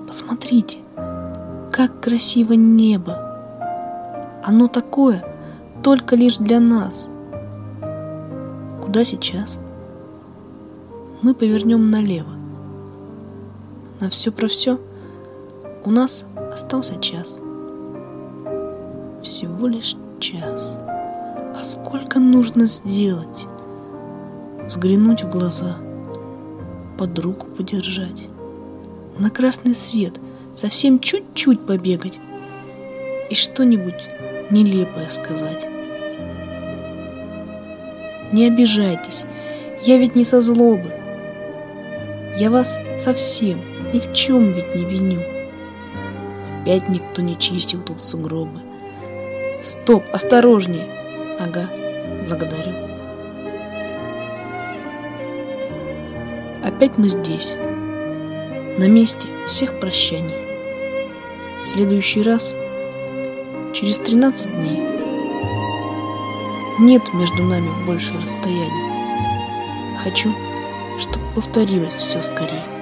Посмотрите, как красиво небо. Оно такое только лишь для нас. Куда сейчас? Мы повернем налево. На все про все у нас остался час. Всего лишь час. А сколько нужно сделать? Взглянуть в глаза, под руку подержать, на красный свет совсем чуть-чуть побегать и что-нибудь нелепое сказать. Не обижайтесь, я ведь не со злобы. Я вас совсем ни в чем ведь не виню. Опять никто не чистил тут сугробы. Стоп, осторожнее. Ага, благодарю. Опять мы здесь, на месте всех прощаний. В следующий раз через 13 дней. Нет между нами больше расстояний. Хочу, чтобы повторилось все скорее.